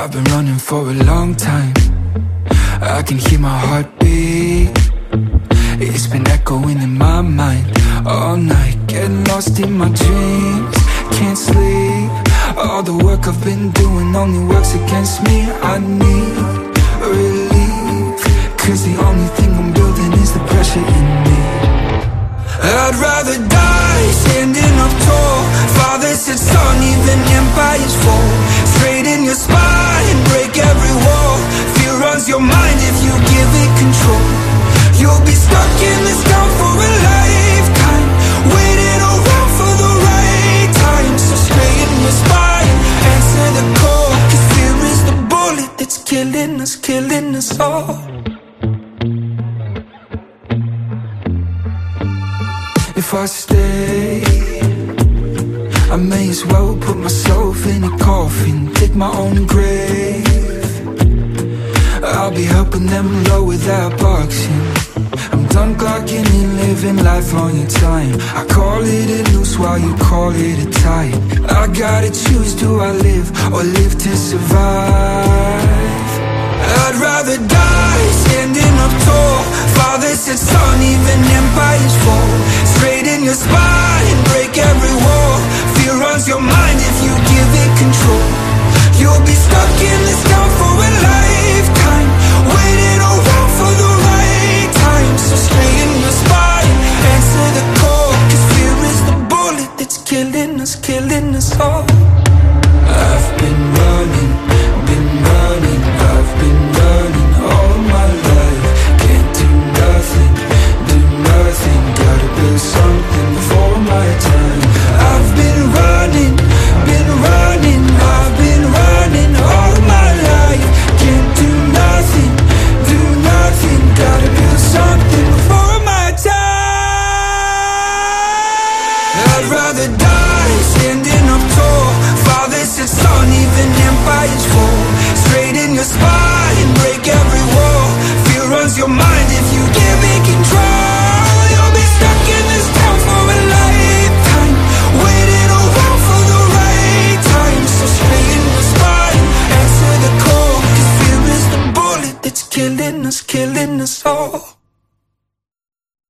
I've been running for a long time. I can hear my heartbeat. It's been echoing in my mind all night, getting lost in my dreams. Can't sleep. All the work I've been doing only works against me. I need relief, 'cause the only thing I'm building is the pressure in me. I'd rather die standing up tall. Father said, son, even empires fall. Straight in your spine, break every wall. Fear runs your mind if you give it control. You'll be stuck in this town for a lifetime, waiting around for the right time. So straight in your spine, answer the call, 'cause fear is the bullet that's killing us all. If I stay, I may as well put myself in a coffin, dig my own grave. I'll be helping them lower that boxing. I'm done clocking in, living life on your time. I call it a noose while you call it a tie. I gotta choose, do I live or live to survive? I'd rather die standing up tall. Father said, son, even empires fall. Straight in your spine, break every wall. Fear runs your mind if you give it control. You'll be stuck in this town for a lifetime, waiting around for the right time. So straight in your spine, answer the call, 'cause fear is the bullet that's killing us all.